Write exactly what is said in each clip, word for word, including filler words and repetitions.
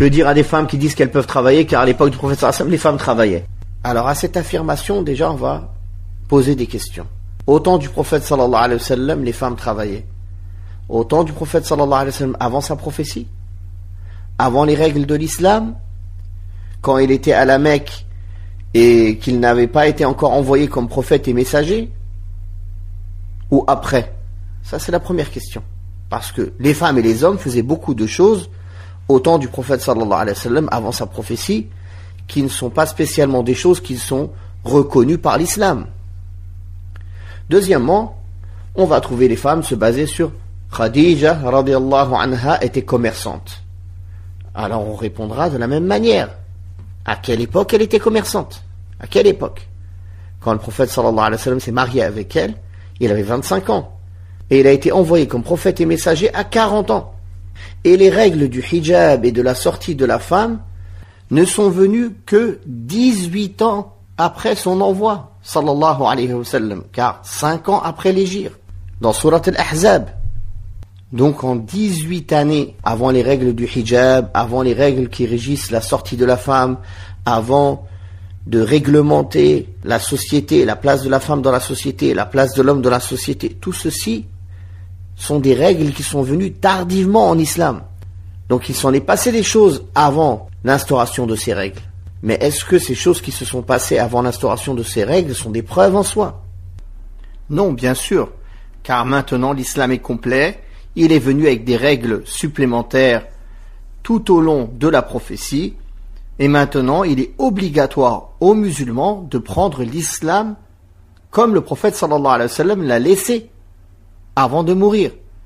que dire à des femmes qui disent qu'elles peuvent travailler, car à l'époque du prophète sallallahu alayhi wa sallam, les femmes travaillaient. Alors à cette affirmation, déjà on va poser des questions. Au temps du prophète sallallahu alayhi wa sallam, les femmes travaillaient. Au temps du prophète sallallahu alayhi wa sallam, avant sa prophétie, avant les règles de l'islam, quand il était à la Mecque et qu'il n'avait pas été encore envoyé comme prophète et messager, ou après? Ça c'est la première question. Parce que les femmes et les hommes faisaient beaucoup de choses au temps du prophète sallallahu alayhi wa sallam, avant sa prophétie, qui ne sont pas spécialement des choses qui sont reconnues par l'islam. Deuxièmement, on va trouver les femmes se baser sur Khadija radiyallahu anha était commerçante. Alors on répondra de la même manière. À quelle époque elle était commerçante? À quelle époque? Quand le prophète sallallahu alayhi wa sallam s'est marié avec elle, il avait vingt-cinq ans. Et il a été envoyé comme prophète et messager à quarante ans. Et les règles du hijab et de la sortie de la femme ne sont venues que dix-huit ans après son envoi, sallallahu alayhi wa sallam, car cinq ans après l'hégire, dans Surat al-Ahzab. Donc en dix-huit années, avant les règles du hijab, avant les règles qui régissent la sortie de la femme, avant de réglementer la société, la place de la femme dans la société, la place de l'homme dans la société, tout ceci sont des règles qui sont venues tardivement en islam. Donc il s'en est passé des choses avant l'instauration de ces règles. Mais est-ce que ces choses qui se sont passées avant l'instauration de ces règles sont des preuves en soi? Non, bien sûr, car maintenant l'islam est complet, il est venu avec des règles supplémentaires tout au long de la prophétie, et maintenant il est obligatoire aux musulmans de prendre l'islam comme le prophète sallallahu alayhi wa sallam l'a laissé avant de mourir,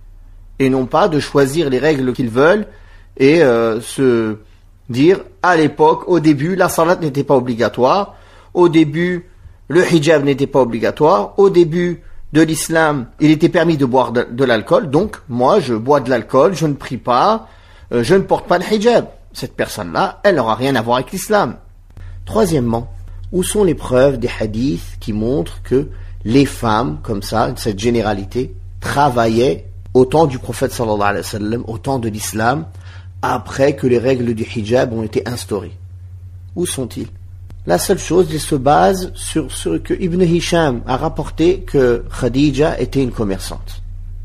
et non pas de choisir les règles qu'ils veulent et euh, se dire à l'époque, au début la salat n'était pas obligatoire, au début le hijab n'était pas obligatoire, au début de l'islam il était permis de boire de, de l'alcool, donc moi je bois de l'alcool, je ne prie pas, euh, je ne porte pas le hijab. Cette personne-là, elle n'aura rien à voir avec l'islam. Troisièmement, où sont les preuves des hadiths qui montrent que les femmes, comme ça, cette généralité, travaillaient au temps du prophète sallallahu alayhi wa sallam, au temps de l'islam, après que les règles du hijab ont été instaurées? Où sont-ils? La seule chose, ils se basent sur ce que Ibn Hisham a rapporté, que Khadija était une commerçante.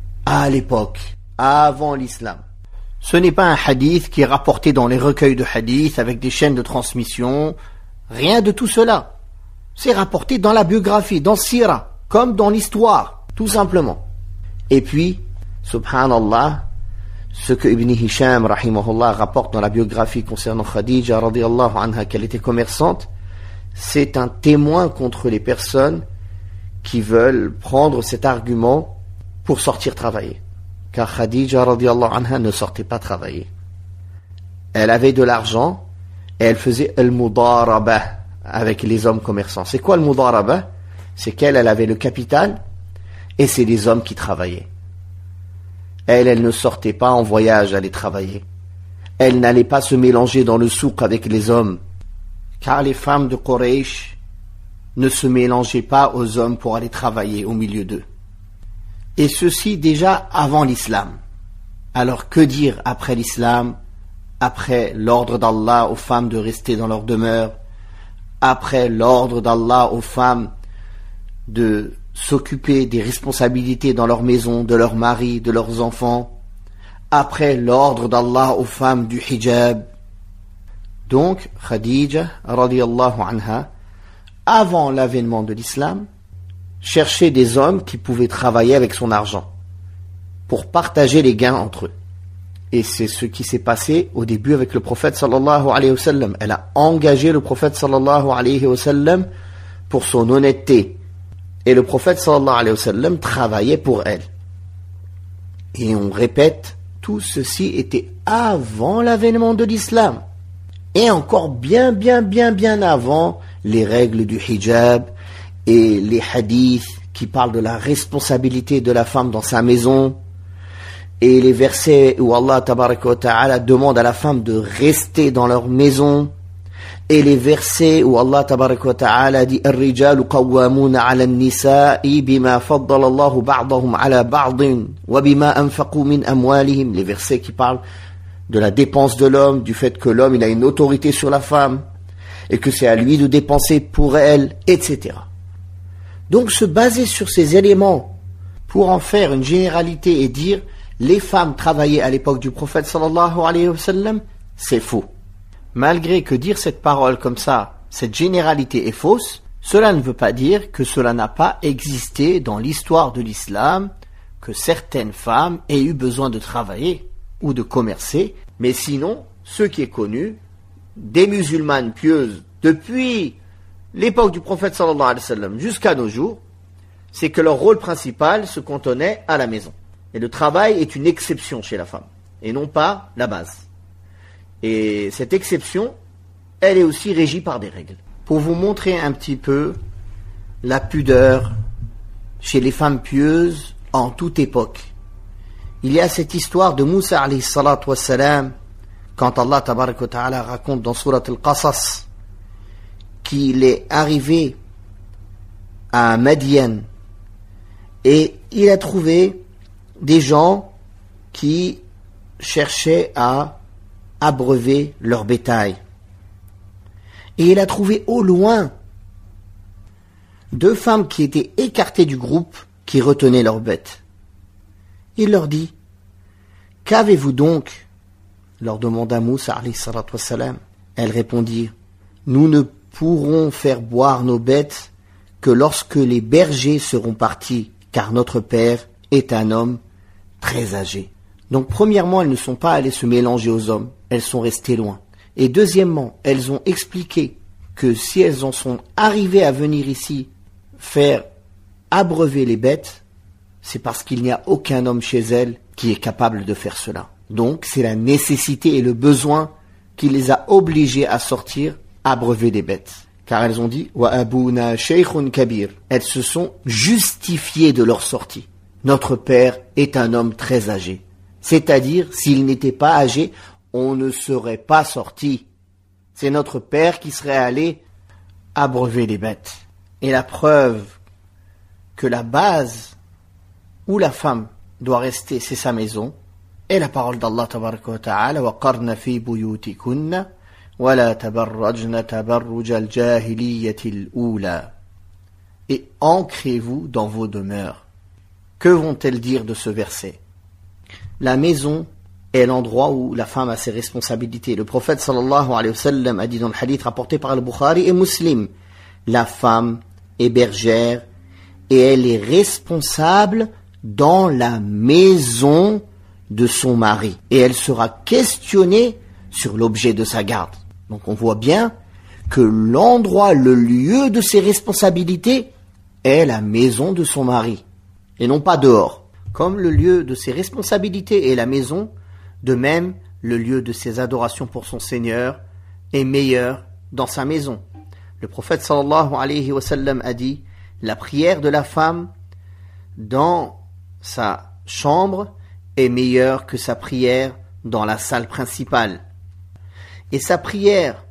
À l'époque, avant l'islam. Ce n'est pas un hadith qui est rapporté dans les recueils de hadith avec des chaînes de transmission. Rien de tout cela. C'est rapporté dans la biographie, dans Sira, comme dans l'histoire, tout simplement. Et puis, subhanallah, ce que Ibn Hisham, rahimahullah, rapporte dans la biographie concernant Khadija, radiyallahu anha, qu'elle était commerçante, c'est un témoin contre les personnes qui veulent prendre cet argument pour sortir travailler. Car Khadija, radiyallahu anha, ne sortait pas travailler. Elle avait de l'argent et elle faisait al-mudaraba avec les hommes commerçants. C'est quoi le mudaraba? C'est qu'elle, elle avait le capital et c'est les hommes qui travaillaient. Elle, elle ne sortait pas en voyage aller travailler. Elle n'allait pas se mélanger dans le souk avec les hommes. Car les femmes de Quraysh ne se mélangeaient pas aux hommes pour aller travailler au milieu d'eux. Et ceci déjà avant l'islam. Alors que dire après l'islam, après l'ordre d'Allah aux femmes de rester dans leur demeure, après l'ordre d'Allah aux femmes de s'occuper des responsabilités dans leur maison, de leurs maris, de leurs enfants, après l'ordre d'Allah aux femmes du hijab. Donc Khadija radiyallahu anha, avant l'avènement de l'islam, cherchait des hommes qui pouvaient travailler avec son argent pour partager les gains entre eux. Et c'est ce qui s'est passé au début avec le prophète sallallahu alayhi wa sallam. Elle a engagé le prophète sallallahu alayhi wa sallam pour son honnêteté. Et le prophète sallallahu alayhi wa sallam travaillait pour elle. Et on répète, tout ceci était avant l'avènement de l'islam. Et encore bien, bien, bien, bien avant les règles du hijab et les hadiths qui parlent de la responsabilité de la femme dans sa maison, et les versets où Allah tabaraka wa ta'ala demande à la femme de rester dans leur maison, et les versets où Allah tabaraka wa ta'ala dit الرجال قوامون على النساء بما فضل الله بعضهم على بعض وبما أنفقوا من أموالهم, les versets qui parlent de la dépense de l'homme, du fait que l'homme il a une autorité sur la femme, et que c'est à lui de dépenser pour elle, et cetera. Donc se baser sur ces éléments pour en faire une généralité et dire les femmes travaillaient à l'époque du prophète sallallahu alayhi wa sallam, c'est faux. Malgré que dire cette parole comme ça, cette généralité est fausse, cela ne veut pas dire que cela n'a pas existé dans l'histoire de l'islam, que certaines femmes aient eu besoin de travailler ou de commercer, mais sinon, ce qui est connu, des musulmanes pieuses depuis l'époque du prophète sallallahu alayhi wa sallam jusqu'à nos jours, c'est que leur rôle principal se cantonnait à la maison. Et le travail est une exception chez la femme, et non pas la base. Et cette exception, elle est aussi régie par des règles. Pour vous montrer un petit peu la pudeur chez les femmes pieuses en toute époque, il y a cette histoire de Moussa alayhi salatu wassalam, quand Allah tabaraka wa ta'ala raconte dans Surat al-Qasas qu'il est arrivé à Madian et il a trouvé des gens qui cherchaient à abreuver leur bétail. Et il a trouvé au loin deux femmes qui étaient écartées du groupe qui retenaient leurs bêtes. Il leur dit: « Qu'avez-vous donc ?» leur demanda Moussa alayhi salatu wassalam. Elles répondirent: « Nous ne pourrons faire boire nos bêtes que lorsque les bergers seront partis, car notre père est un homme très âgé. » Donc premièrement, elles ne sont pas allées se mélanger aux hommes, elles sont restées loin. Et deuxièmement, elles ont expliqué que si elles en sont arrivées à venir ici faire abreuver les bêtes, c'est parce qu'il n'y a aucun homme chez elles qui est capable de faire cela. Donc c'est la nécessité et le besoin qui les a obligées à sortir abreuver des bêtes. Car elles ont dit « Wa abuna shaykhun kabir ». Elles se sont justifiées de leur sortie. Notre père est un homme très âgé. C'est-à-dire, s'il n'était pas âgé, on ne serait pas sorti. C'est notre père qui serait allé abreuver les bêtes. Et la preuve que la base où la femme doit rester, c'est sa maison, et la parole d'Allah tabaraka wa ta'ala, وَقَرْنَ فِي بُيُوتِكُنَّ وَلَا تَبَرَّجْنَ تَبَرُّجَ الْجَاهِلِيَّةِ الْأُولَى. Et ancrez-vous dans vos demeures. Que vont-elles dire de ce verset? La maison est l'endroit où la femme a ses responsabilités. Le prophète sallallahu alayhi wa sallam a dit dans le hadith rapporté par le Bukhari et Muslim: la femme est bergère et elle est responsable dans la maison de son mari. Et elle sera questionnée sur l'objet de sa garde. Donc on voit bien que l'endroit, le lieu de ses responsabilités est la maison de son mari. Et non pas dehors. Comme le lieu de ses responsabilités est la maison, de même, le lieu de ses adorations pour son Seigneur est meilleur dans sa maison. Le prophète sallallahu alayhi wa sallam a dit: la prière de la femme dans sa chambre est meilleure que sa prière dans la salle principale. Et sa prière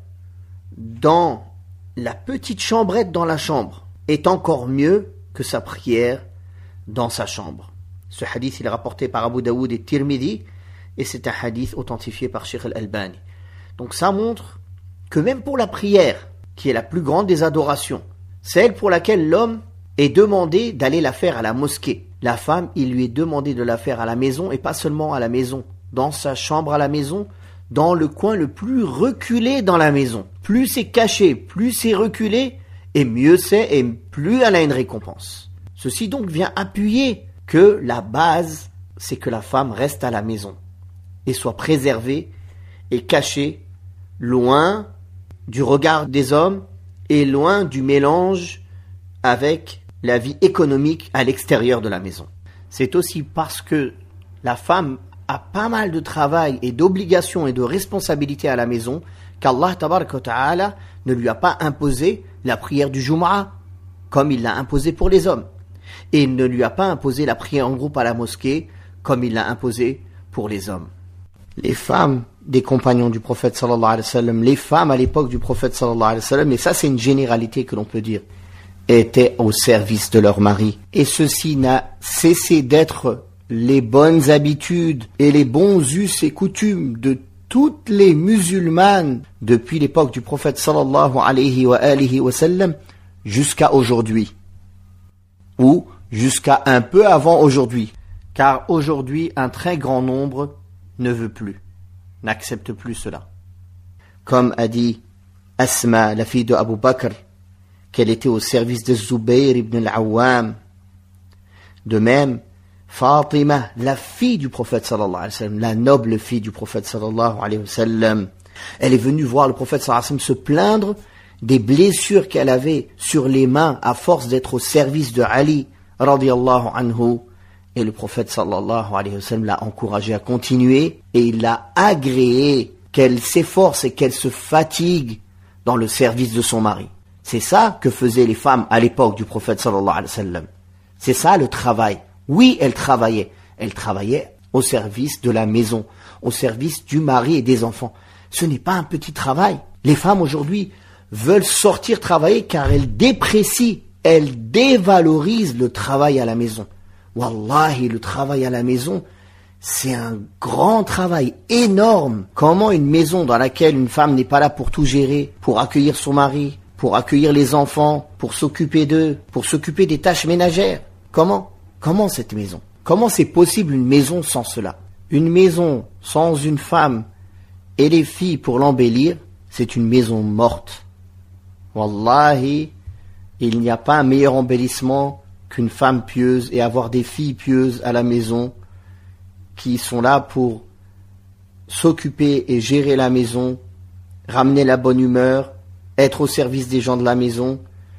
dans la petite chambrette dans la chambre est encore mieux que sa prière dans sa chambre. Ce hadith il est rapporté par Abu Daoud et Tirmidhi et c'est un hadith authentifié par Sheikh Al-Albani. Donc ça montre que même pour la prière, qui est la plus grande des adorations, celle pour laquelle l'homme est demandé d'aller la faire à la mosquée, la femme, il lui est demandé de la faire à la maison et pas seulement à la maison, dans sa chambre à la maison, dans le coin le plus reculé dans la maison. Plus c'est caché, plus c'est reculé, et mieux c'est, et plus elle a une récompense. Ceci donc vient appuyer que la base, c'est que la femme reste à la maison et soit préservée et cachée, loin du regard des hommes et loin du mélange avec la vie économique à l'extérieur de la maison. C'est aussi parce que la femme a pas mal de travail et d'obligations et de responsabilités à la maison qu'Allah tabaraka wa ta'ala ne lui a pas imposé la prière du Jumu'ah comme il l'a imposé pour les hommes. Et il ne lui a pas imposé la prière en groupe à la mosquée comme il l'a imposé pour les hommes. Les femmes des compagnons du prophète sallallahu alayhi wa sallam, les femmes à l'époque du prophète sallallahu alayhi wa sallam, et ça c'est une généralité que l'on peut dire, étaient au service de leur mari. Et ceci n'a cessé d'être les bonnes habitudes et les bons us et coutumes de toutes les musulmanes depuis l'époque du prophète sallallahu alayhi wa alihi wa sallam jusqu'à aujourd'hui. Ou jusqu'à un peu avant aujourd'hui. Car aujourd'hui, un très grand nombre ne veut plus, n'accepte plus cela. Comme a dit Asma, la fille de Abu Bakr, qu'elle était au service de Zubayr ibn al-Awwam. De même, Fatima, la fille du prophète sallallahu alayhi wa sallam, la noble fille du prophète sallallahu alayhi wa sallam, elle est venue voir le prophète sallallahu alayhi wa sallam se plaindre des blessures qu'elle avait sur les mains à force d'être au service de Ali radiyallahu anhu. Et le prophète sallallahu alayhi wa sallam l'a encouragée à continuer et il l'a agréé qu'elle s'efforce et qu'elle se fatigue dans le service de son mari. C'est ça que faisaient les femmes à l'époque du prophète sallallahu alayhi wa sallam. C'est ça le travail. Oui, elles travaillaient. Elles travaillaient au service de la maison, au service du mari et des enfants. Ce n'est pas un petit travail. Les femmes aujourd'hui veulent sortir travailler car elles déprécient, elles dévalorisent le travail à la maison. Wallahi, le travail à la maison, c'est un grand travail énorme. Comment une maison dans laquelle une femme n'est pas là pour tout gérer, pour accueillir son mari, pour accueillir les enfants, pour s'occuper d'eux, pour s'occuper des tâches ménagères. Comment Comment cette maison Comment c'est possible une maison sans cela? Une maison sans une femme et les filles pour l'embellir, c'est une maison morte. Wallahi, il n'y a pas un meilleur embellissement qu'une femme pieuse et avoir des filles pieuses à la maison qui sont là pour s'occuper et gérer la maison, ramener la bonne humeur, être au service des gens de la maison.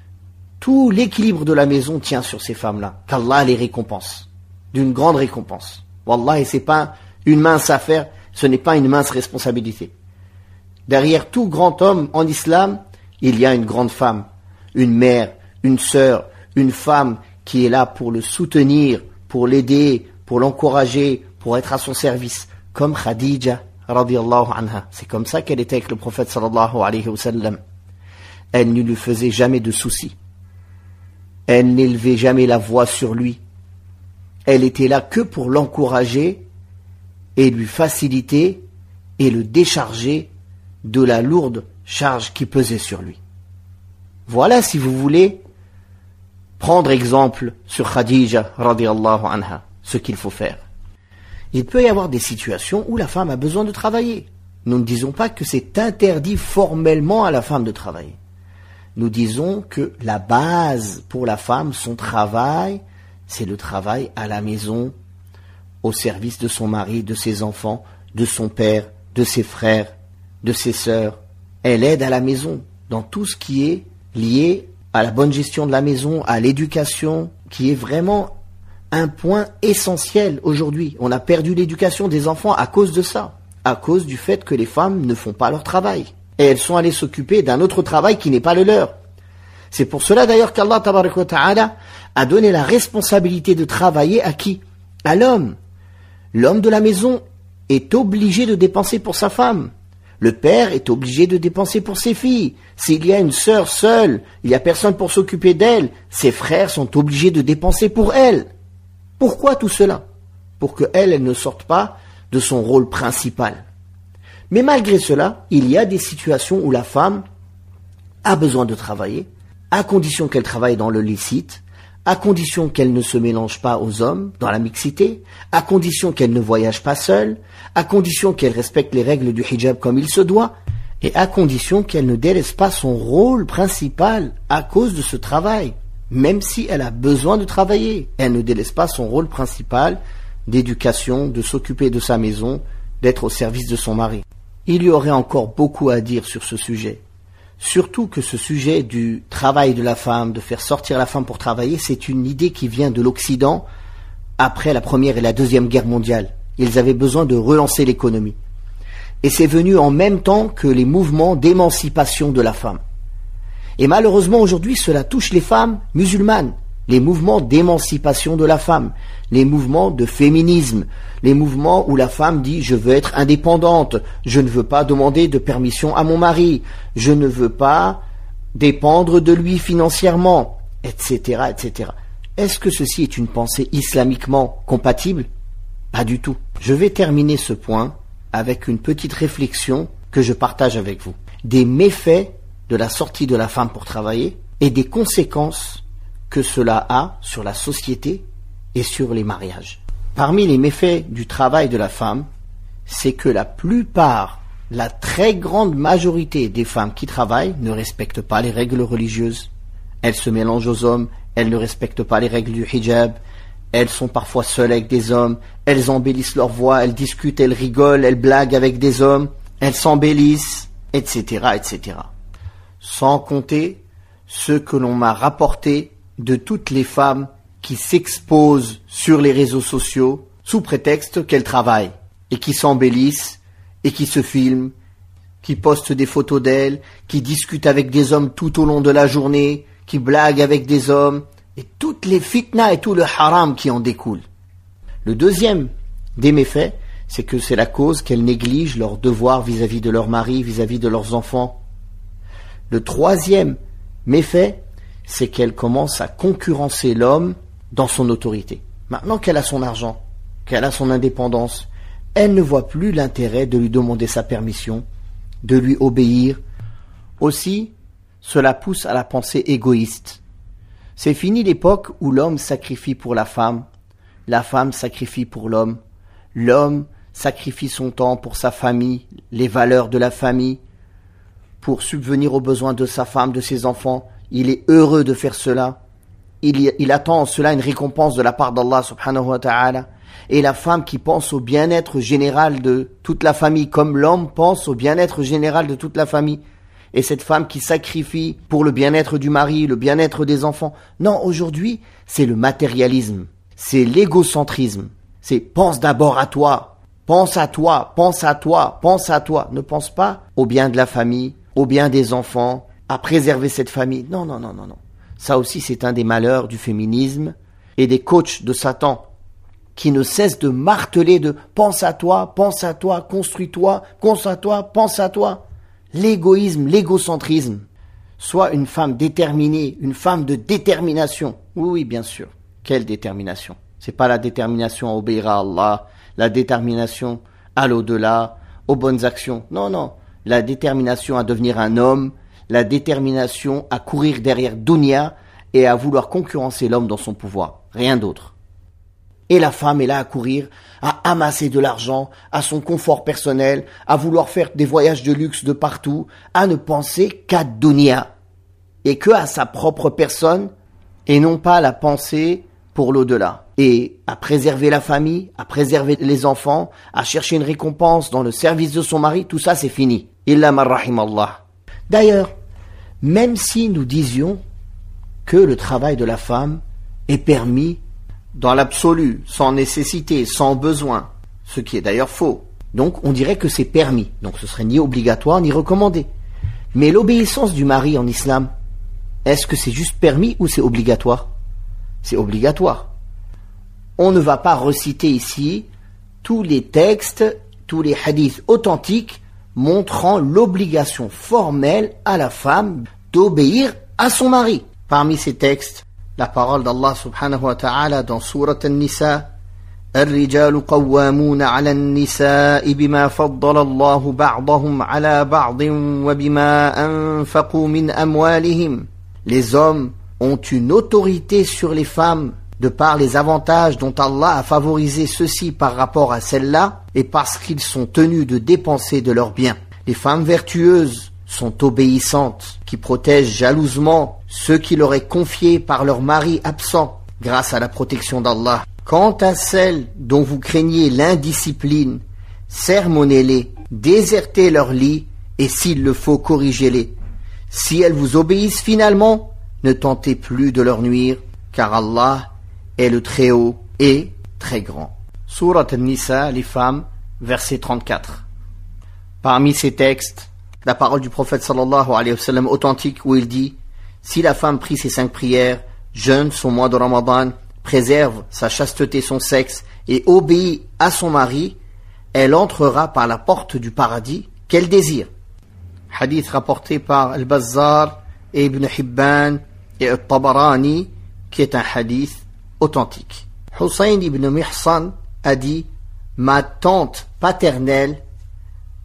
Tout l'équilibre de la maison tient sur ces femmes-là, qu'Allah les récompense, d'une grande récompense. Wallahi, c'est pas une mince affaire, ce n'est pas une mince responsabilité. Derrière tout grand homme en islam, il y a une grande femme, une mère, une sœur, une femme qui est là pour le soutenir, pour l'aider, pour l'encourager, pour être à son service, comme Khadija radiyallahu anha. C'est comme ça qu'elle était avec le prophète sallallahu alayhi wa sallam. Elle ne lui faisait jamais de soucis. Elle n'élevait jamais la voix sur lui. Elle était là que pour l'encourager et lui faciliter et le décharger de la lourde charge qui pesait sur lui. Voilà, si vous voulez, prendre exemple sur Khadija radiyallahu anha, ce qu'il faut faire. Il peut y avoir des situations où la femme a besoin de travailler. Nous ne disons pas que c'est interdit formellement à la femme de travailler. Nous disons que la base pour la femme, son travail, c'est le travail à la maison, au service de son mari, de ses enfants, de son père, de ses frères, de ses sœurs. Elle aide à la maison dans tout ce qui est lié à la bonne gestion de la maison, à l'éducation, qui est vraiment un point essentiel aujourd'hui. On a perdu l'éducation des enfants à cause de ça, à cause du fait que les femmes ne font pas leur travail. Et elles sont allées s'occuper d'un autre travail qui n'est pas le leur. C'est pour cela d'ailleurs qu'Allah tabaraka wa ta'ala a donné la responsabilité de travailler à qui? À l'homme. L'homme de la maison est obligé de dépenser pour sa femme. Le père est obligé de dépenser pour ses filles. S'il y a une sœur seule, il n'y a personne pour s'occuper d'elle, ses frères sont obligés de dépenser pour elle. Pourquoi tout cela? Pour qu'elle, elle ne sorte pas de son rôle principal. Mais malgré cela, il y a des situations où la femme a besoin de travailler, à condition qu'elle travaille dans le licite, à condition qu'elle ne se mélange pas aux hommes dans la mixité, à condition qu'elle ne voyage pas seule, à condition qu'elle respecte les règles du hijab comme il se doit, et à condition qu'elle ne délaisse pas son rôle principal à cause de ce travail. Même si elle a besoin de travailler, elle ne délaisse pas son rôle principal d'éducation, de s'occuper de sa maison, d'être au service de son mari. Il y aurait encore beaucoup à dire sur ce sujet. Surtout que ce sujet du travail de la femme, de faire sortir la femme pour travailler, c'est une idée qui vient de l'Occident après la Première et la Deuxième Guerre mondiale. Ils avaient besoin de relancer l'économie. Et c'est venu en même temps que les mouvements d'émancipation de la femme. Et malheureusement aujourd'hui, cela touche les femmes musulmanes. Les mouvements d'émancipation de la femme, les mouvements de féminisme, les mouvements où la femme dit « je veux être indépendante, je ne veux pas demander de permission à mon mari, je ne veux pas dépendre de lui financièrement, et cetera, et cetera » Est-ce que ceci est une pensée islamiquement compatible? Pas du tout. Je vais terminer ce point avec une petite réflexion que je partage avec vous. Des méfaits de la sortie de la femme pour travailler et des conséquences que cela a sur la société et sur les mariages. Parmi les méfaits du travail de la femme, c'est que la plupart, la très grande majorité des femmes qui travaillent ne respectent pas les règles religieuses. Elles se mélangent aux hommes, elles ne respectent pas les règles du hijab, elles sont parfois seules avec des hommes, elles embellissent leur voix, elles discutent, elles rigolent, elles blaguent avec des hommes, elles s'embellissent, et cetera, et cetera. Sans compter ce que l'on m'a rapporté de toutes les femmes qui s'exposent sur les réseaux sociaux sous prétexte qu'elles travaillent et qui s'embellissent et qui se filment, qui postent des photos d'elles, qui discutent avec des hommes tout au long de la journée, qui blaguent avec des hommes, et toutes les fitnas et tout le haram qui en découle. Le deuxième des méfaits, c'est que c'est la cause qu'elles négligent leurs devoirs vis-à-vis de leur mari, vis-à-vis de leurs enfants. Le troisième méfait, c'est qu'elle commence à concurrencer l'homme dans son autorité. Maintenant qu'elle a son argent, qu'elle a son indépendance, elle ne voit plus l'intérêt de lui demander sa permission, de lui obéir. Aussi, cela pousse à la pensée égoïste. C'est fini l'époque où l'homme sacrifie pour la femme, la femme sacrifie pour l'homme, l'homme sacrifie son temps pour sa famille, les valeurs de la famille, pour subvenir aux besoins de sa femme, de ses enfants. Il est heureux de faire cela. Il, il attend en cela une récompense de la part d'Allah subhanahu wa ta'ala. Et la femme qui pense au bien-être général de toute la famille, comme l'homme pense au bien-être général de toute la famille. Et cette femme qui sacrifie pour le bien-être du mari, le bien-être des enfants. Non, aujourd'hui, c'est le matérialisme. C'est l'égocentrisme. C'est pense d'abord à toi. Pense à toi, pense à toi, pense à toi. Ne pense pas au bien de la famille, au bien des enfants, à préserver cette famille. Non, non, non, non, non. Ça aussi, c'est un des malheurs du féminisme et des coachs de Satan qui ne cessent de marteler de pense à toi, pense à toi, construis-toi, pense à toi, pense à toi. L'égoïsme, l'égocentrisme. Sois une femme déterminée, une femme de détermination. Oui, oui, bien sûr. Quelle détermination? C'est pas la détermination à obéir à Allah, la détermination à l'au-delà, aux bonnes actions. Non, non. La détermination à devenir un homme, la détermination à courir derrière dunya et à vouloir concurrencer l'homme dans son pouvoir. Rien d'autre. Et la femme est là à courir, à amasser de l'argent, à son confort personnel, à vouloir faire des voyages de luxe de partout, à ne penser qu'à dunya et que à sa propre personne et non pas à la pensée pour l'au-delà. Et à préserver la famille, à préserver les enfants, à chercher une récompense dans le service de son mari, tout ça c'est fini. Illa man rahim Allah. D'ailleurs, même si nous disions que le travail de la femme est permis dans l'absolu, sans nécessité, sans besoin, ce qui est d'ailleurs faux. Donc on dirait que c'est permis, donc ce serait ni obligatoire ni recommandé. Mais l'obéissance du mari en islam, est-ce que c'est juste permis ou c'est obligatoire? C'est obligatoire. On ne va pas reciter ici tous les textes, tous les hadiths authentiques montrant l'obligation formelle à la femme d'obéir à son mari. Parmi ces textes, la parole d'Allah subhanahu wa ta'ala dans Surat An-Nisa, الرجال قوامون على النساء بما فضل الله بعضهم على بعض وبما أنفقوا من أموالهم. Les hommes ont une autorité sur les femmes de par les avantages dont Allah a favorisé ceux-ci par rapport à celles-là et parce qu'ils sont tenus de dépenser de leurs biens. Les femmes vertueuses sont obéissantes, qui protègent jalousement ceux qui leur est confié par leur mari absent grâce à la protection d'Allah. Quant à celles dont vous craignez l'indiscipline, sermonnez-les, désertez leur lit et s'il le faut, corrigez-les. Si elles vous obéissent finalement, ne tentez plus de leur nuire, car Allah est le Très-Haut et très grand. Surat An-Nisa, les femmes, verset trente-quatre. Parmi ces textes, la parole du prophète sallallahu alayhi wa sallam authentique où il dit « Si la femme prie ses cinq prières, jeûne son mois de Ramadan, préserve sa chasteté, son sexe et obéit à son mari, elle entrera par la porte du paradis qu'elle désire. » Hadith rapporté par Al-Bazzar et Ibn Hibban et Al-Tabarani, qui est un hadith authentique. Hussein ibn Mihsan a dit « Ma tante paternelle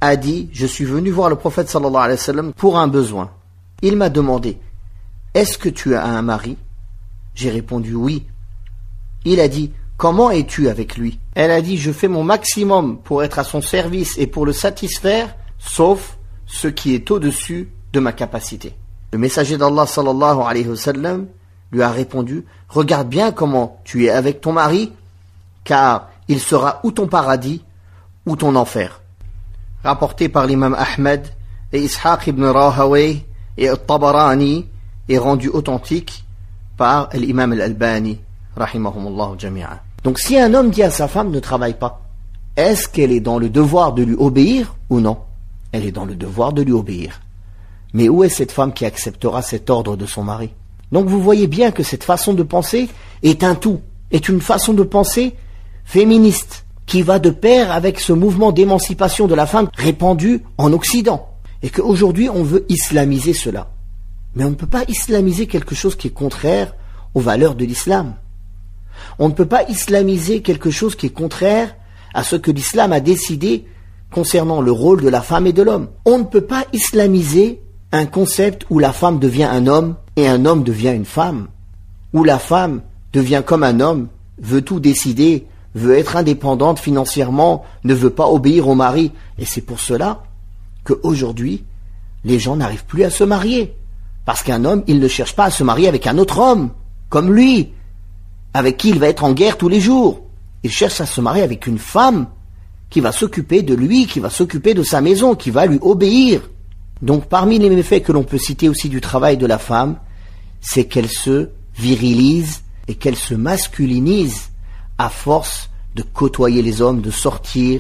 a dit, je suis venu voir le prophète sallallahu alayhi wa sallam pour un besoin. Il m'a demandé, est-ce que tu as un mari? J'ai répondu oui. Il a dit, comment es-tu avec lui? Elle a dit, je fais mon maximum pour être à son service et pour le satisfaire, sauf ce qui est au-dessus de ma capacité. Le messager d'Allah sallallahu alayhi wa sallam lui a répondu, regarde bien comment tu es avec ton mari, car il sera ou ton paradis ou ton enfer. Rapporté par l'imam Ahmed et Ishaq ibn Rahawayh et Al-Tabarani et rendu authentique par l'imam Al-Albani, rahimahumullah jami'a. Donc si un homme dit à sa femme ne travaille pas, est-ce qu'elle est dans le devoir de lui obéir ou non? Elle est dans le devoir de lui obéir. Mais où est cette femme qui acceptera cet ordre de son mari? Donc vous voyez bien que cette façon de penser est un tout, est une façon de penser féministe, qui va de pair avec ce mouvement d'émancipation de la femme répandu en Occident. Et qu'aujourd'hui on veut islamiser cela. Mais on ne peut pas islamiser quelque chose qui est contraire aux valeurs de l'islam. On ne peut pas islamiser quelque chose qui est contraire à ce que l'islam a décidé concernant le rôle de la femme et de l'homme. On ne peut pas islamiser un concept où la femme devient un homme et un homme devient une femme, où la femme devient comme un homme, veut tout décider, veut être indépendante financièrement, ne veut pas obéir au mari. Et c'est pour cela qu'aujourd'hui, les gens n'arrivent plus à se marier. Parce qu'un homme, il ne cherche pas à se marier avec un autre homme, comme lui, avec qui il va être en guerre tous les jours. Il cherche à se marier avec une femme qui va s'occuper de lui, qui va s'occuper de sa maison, qui va lui obéir. Donc parmi les méfaits que l'on peut citer aussi du travail de la femme, c'est qu'elle se virilise et qu'elle se masculinise à force de côtoyer les hommes, de sortir,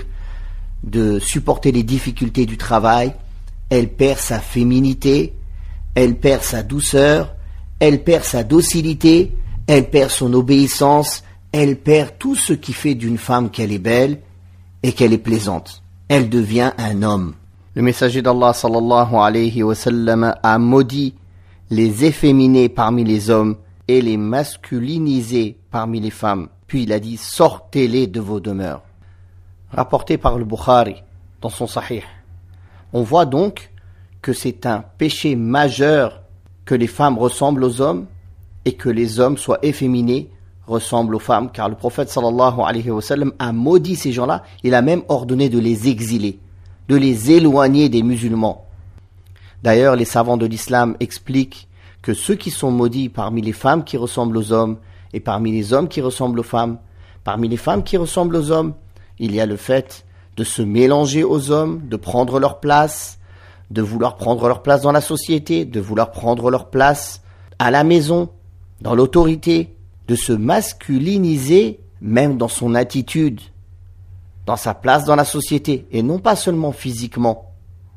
de supporter les difficultés du travail. Elle perd sa féminité, elle perd sa douceur, elle perd sa docilité, elle perd son obéissance, elle perd tout ce qui fait d'une femme qu'elle est belle et qu'elle est plaisante. Elle devient un homme. Le messager d'Allah sallallahu alayhi wa sallam a maudit les efféminés parmi les hommes et les masculinisés parmi les femmes. Puis il a dit, sortez-les de vos demeures. Rapporté par le Bukhari dans son Sahih. On voit donc que c'est un péché majeur que les femmes ressemblent aux hommes et que les hommes soient efféminés, ressemblent aux femmes, car le prophète sallallahu alayhi wa sallam a maudit ces gens-là. Il a même ordonné de les exiler, de les éloigner des musulmans. D'ailleurs, les savants de l'islam expliquent que ceux qui sont maudits parmi les femmes qui ressemblent aux hommes et parmi les hommes qui ressemblent aux femmes, parmi les femmes qui ressemblent aux hommes, il y a le fait de se mélanger aux hommes, de prendre leur place, de vouloir prendre leur place dans la société, de vouloir prendre leur place à la maison, dans l'autorité, de se masculiniser même dans son attitude, dans sa place dans la société, et non pas seulement physiquement.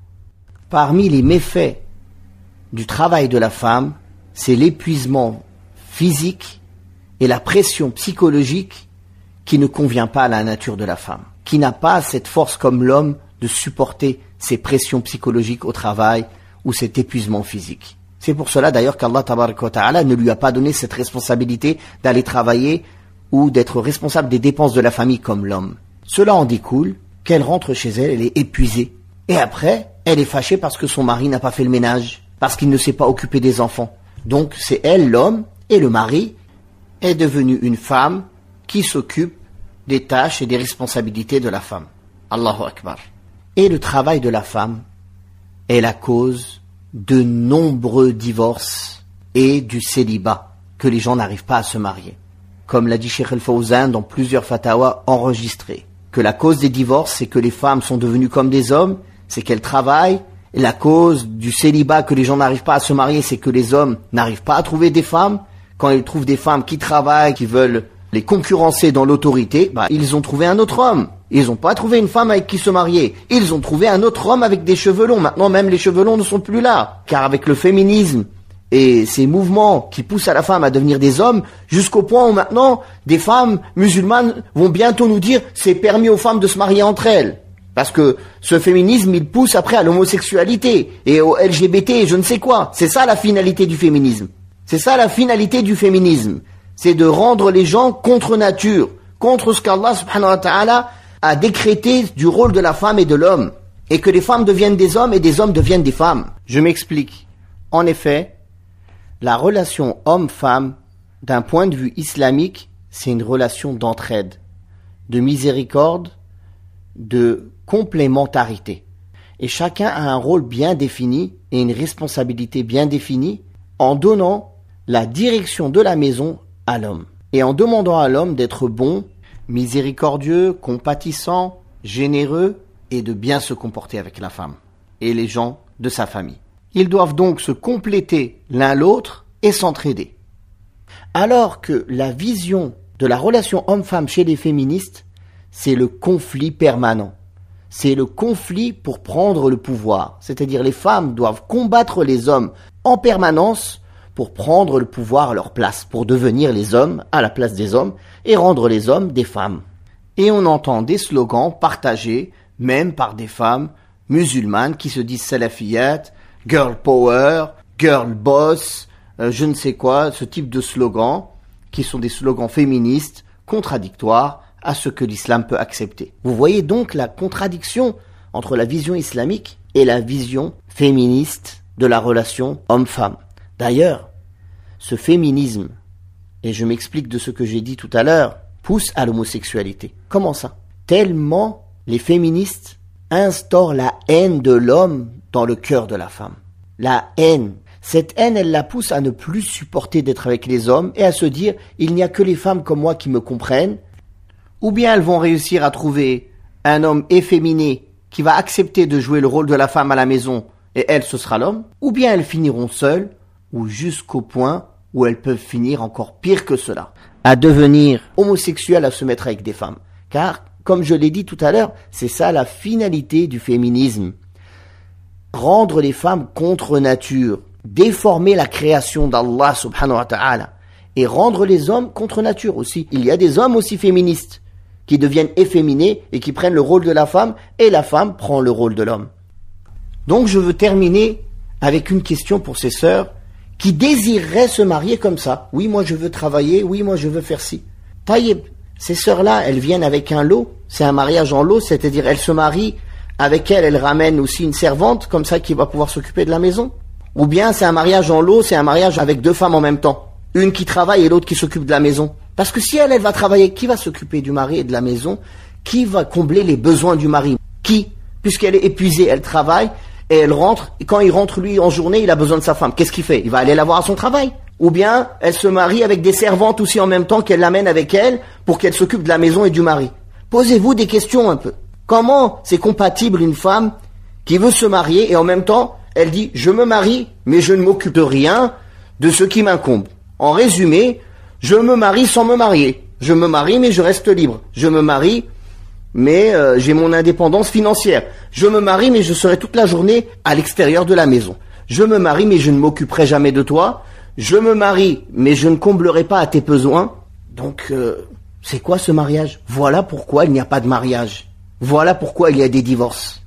Parmi les méfaits du travail de la femme, c'est l'épuisement physique et la pression psychologique qui ne convient pas à la nature de la femme, qui n'a pas cette force comme l'homme de supporter ces pressions psychologiques au travail ou cet épuisement physique. C'est pour cela d'ailleurs qu'Allah tabaraka wa ta'ala ne lui a pas donné cette responsabilité d'aller travailler ou d'être responsable des dépenses de la famille comme l'homme. Cela en découle qu'elle rentre chez elle, elle est épuisée. Et après, elle est fâchée parce que son mari n'a pas fait le ménage, parce qu'il ne s'est pas occupé des enfants. Donc c'est elle, l'homme, et le mari est devenu une femme qui s'occupe des tâches et des responsabilités de la femme. Allahu Akbar. Et le travail de la femme est la cause de nombreux divorces et du célibat, que les gens n'arrivent pas à se marier. Comme l'a dit Cheikh Al-Fawzan dans plusieurs fatawas enregistrés, que la cause des divorces, c'est que les femmes sont devenues comme des hommes, c'est qu'elles travaillent, et la cause du célibat, que les gens n'arrivent pas à se marier, c'est que les hommes n'arrivent pas à trouver des femmes. Quand ils trouvent des femmes qui travaillent, qui veulent les concurrencer dans l'autorité, bah, ils ont trouvé un autre homme. Ils n'ont pas trouvé une femme avec qui se marier. Ils ont trouvé un autre homme avec des cheveux longs. Maintenant, même les cheveux longs ne sont plus là. Car avec le féminisme et ces mouvements qui poussent à la femme à devenir des hommes, jusqu'au point où maintenant, des femmes musulmanes vont bientôt nous dire c'est permis aux femmes de se marier entre elles. Parce que ce féminisme, il pousse après à l'homosexualité et au L G B T et je ne sais quoi. C'est ça la finalité du féminisme. C'est ça la finalité du féminisme. C'est de rendre les gens contre nature, contre ce qu'Allah subhanahu wa ta'ala a décrété du rôle de la femme et de l'homme. et que les femmes deviennent des hommes et des hommes deviennent des femmes. Je m'explique. En effet, la relation homme-femme, d'un point de vue islamique, c'est une relation d'entraide, de miséricorde, de complémentarité. Et chacun a un rôle bien défini et une responsabilité bien définie en donnant la direction de la maison à l'homme. Et en demandant à l'homme d'être bon, miséricordieux, compatissant, généreux et de bien se comporter avec la femme et les gens de sa famille. Ils doivent donc se compléter l'un l'autre et s'entraider. Alors que la vision de la relation homme-femme chez les féministes, c'est le conflit permanent. C'est le conflit pour prendre le pouvoir. C'est-à-dire les femmes doivent combattre les hommes en permanence pour prendre le pouvoir à leur place, pour devenir les hommes à la place des hommes et rendre les hommes des femmes. Et on entend des slogans partagés, même par des femmes musulmanes qui se disent salafiyat, girl power, girl boss, euh, je ne sais quoi, ce type de slogans, qui sont des slogans féministes, contradictoires à ce que l'islam peut accepter. Vous voyez donc la contradiction entre la vision islamique et la vision féministe de la relation homme-femme. D'ailleurs, ce féminisme, et je m'explique de ce que j'ai dit tout à l'heure, pousse à l'homosexualité. Comment ça? Tellement les féministes instaurent la haine de l'homme dans le cœur de la femme. La haine. Cette haine, elle la pousse à ne plus supporter d'être avec les hommes et à se dire « il n'y a que les femmes comme moi qui me comprennent ». Ou bien elles vont réussir à trouver un homme efféminé qui va accepter de jouer le rôle de la femme à la maison et elle, ce sera l'homme. Ou bien elles finiront seules ou jusqu'au point où elles peuvent finir encore pire que cela, à devenir homosexuelles, à se mettre avec des femmes. Car, comme je l'ai dit tout à l'heure, c'est ça la finalité du féminisme. Rendre les femmes contre nature, déformer la création d'Allah subhanahu wa ta'ala et rendre les hommes contre nature aussi. Il y a des hommes aussi féministes qui deviennent efféminés et qui prennent le rôle de la femme et la femme prend le rôle de l'homme. Donc je veux terminer avec une question pour ces sœurs qui désireraient se marier comme ça. Oui, moi je veux travailler, oui, moi je veux faire ci. Taïeb, ces sœurs-là, elles viennent avec un lot, c'est un mariage en lot, c'est-à-dire elles se marient, avec elles, elles ramènent aussi une servante, comme ça qui va pouvoir s'occuper de la maison. Ou bien c'est un mariage en lot, c'est un mariage avec deux femmes en même temps. Une qui travaille et l'autre qui s'occupe de la maison. Parce que si elle, elle va travailler, qui va s'occuper du mari et de la maison? Qui va combler les besoins du mari? Qui? Puisqu'elle est épuisée, elle travaille et elle rentre. Et quand il rentre, lui, en journée, il a besoin de sa femme. Qu'est-ce qu'il fait? Il va aller la voir à son travail. Ou bien elle se marie avec des servantes aussi en même temps qu'elle l'amène avec elle pour qu'elle s'occupe de la maison et du mari. Posez-vous des questions un peu. Comment c'est compatible une femme qui veut se marier et en même temps, elle dit « je me marie, mais je ne m'occupe de rien de ce qui m'incombe ». En résumé, je me marie sans me marier. Je me marie, mais je reste libre. Je me marie, mais euh, j'ai mon indépendance financière. Je me marie, mais je serai toute la journée à l'extérieur de la maison. Je me marie, mais je ne m'occuperai jamais de toi. Je me marie, mais je ne comblerai pas à tes besoins. Donc, euh, c'est quoi ce mariage? Voilà pourquoi il n'y a pas de mariage. Voilà pourquoi il y a des divorces.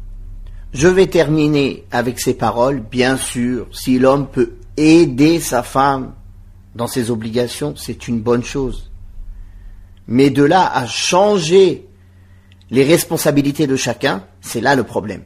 Je vais terminer avec ces paroles. Bien sûr, si l'homme peut aider sa femme dans ses obligations, c'est une bonne chose. Mais de là à changer les responsabilités de chacun, c'est là le problème.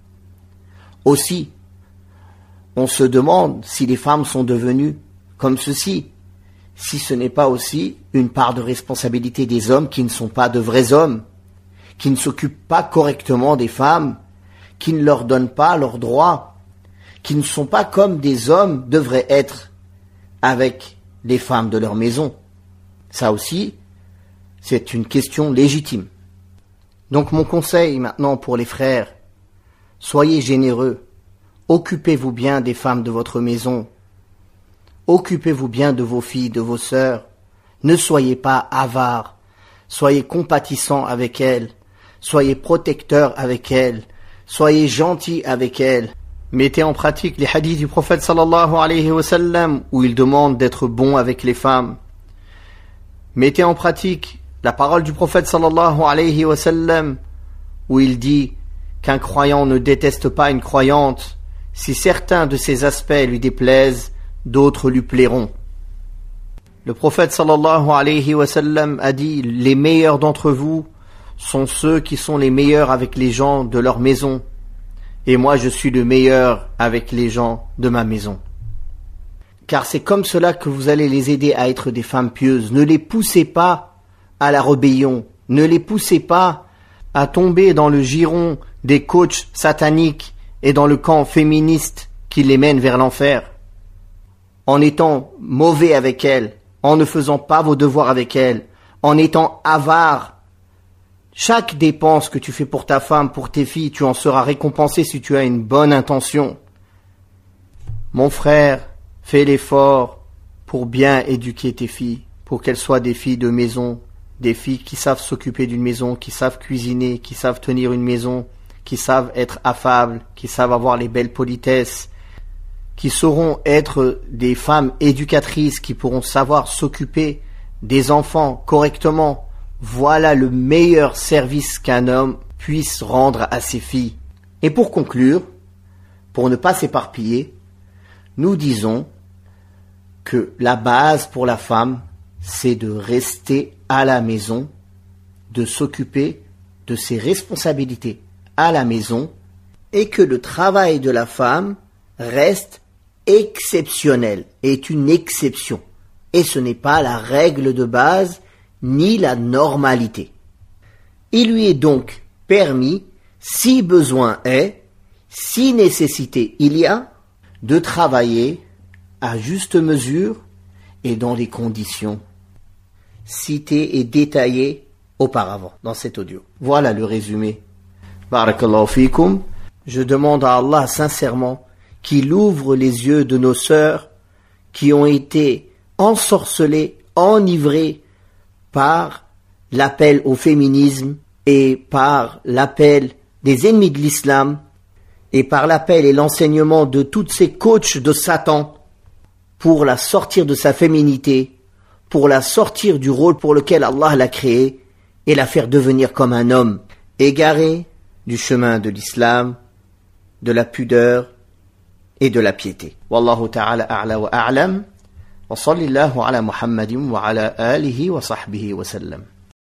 Aussi, on se demande si les femmes sont devenues comme ceci, si ce n'est pas aussi une part de responsabilité des hommes qui ne sont pas de vrais hommes, qui ne s'occupent pas correctement des femmes, qui ne leur donnent pas leurs droits, qui ne sont pas comme des hommes devraient être avec les femmes de leur maison. Ça aussi, c'est une question légitime. Donc mon conseil maintenant pour les frères, soyez généreux, occupez-vous bien des femmes de votre maison, occupez-vous bien de vos filles, de vos sœurs, ne soyez pas avares, soyez compatissants avec elles, soyez protecteurs avec elles, soyez gentils avec elles. Mettez en pratique les hadiths du prophète sallallahu alayhi wa sallam où il demande d'être bon avec les femmes. Mettez en pratique la parole du prophète sallallahu alayhi wa sallam où il dit qu'un croyant ne déteste pas une croyante si certains de ses aspects lui déplaisent, d'autres lui plairont. Le prophète sallallahu alayhi wa sallam a dit « Les meilleurs d'entre vous sont ceux qui sont les meilleurs avec les gens de leur maison et moi je suis le meilleur avec les gens de ma maison. Car c'est comme cela que vous allez les aider à être des femmes pieuses. Ne les poussez pas à la rébellion, ne les poussez pas à tomber dans le giron des coachs sataniques et dans le camp féministe qui les mène vers l'enfer. En étant mauvais avec elles, en ne faisant pas vos devoirs avec elles, en étant avare. Chaque dépense que tu fais pour ta femme, pour tes filles, tu en seras récompensé si tu as une bonne intention. Mon frère, fais l'effort pour bien éduquer tes filles, pour qu'elles soient des filles de maison, des filles qui savent s'occuper d'une maison, qui savent cuisiner, qui savent tenir une maison, qui savent être affables, qui savent avoir les belles politesses, qui sauront être des femmes éducatrices, qui pourront savoir s'occuper des enfants correctement. Voilà le meilleur service qu'un homme puisse rendre à ses filles. Et pour conclure, pour ne pas s'éparpiller, nous disons que la base pour la femme, c'est de rester à la maison, de s'occuper de ses responsabilités à la maison, et que le travail de la femme reste exceptionnel, est une exception, et ce n'est pas la règle de base ni la normalité. Il lui est donc permis, si besoin est, si nécessité il y a, de travailler à juste mesure et dans les conditions citées et détaillées auparavant dans cet audio. Voilà le résumé. Barakallahu fikum. Je demande à Allah sincèrement qu'il ouvre les yeux de nos sœurs qui ont été ensorcelées, enivrées par l'appel au féminisme et par l'appel des ennemis de l'islam et par l'appel et l'enseignement de toutes ces coachs de Satan pour la sortir de sa féminité, pour la sortir du rôle pour lequel Allah l'a créée et la faire devenir comme un homme égaré du chemin de l'islam, de la pudeur et de la piété. Wallahu ta'ala a'la wa a'lam wa sallallahu ala Muhammadin wa ala alihi wa sahbihi wa sallam.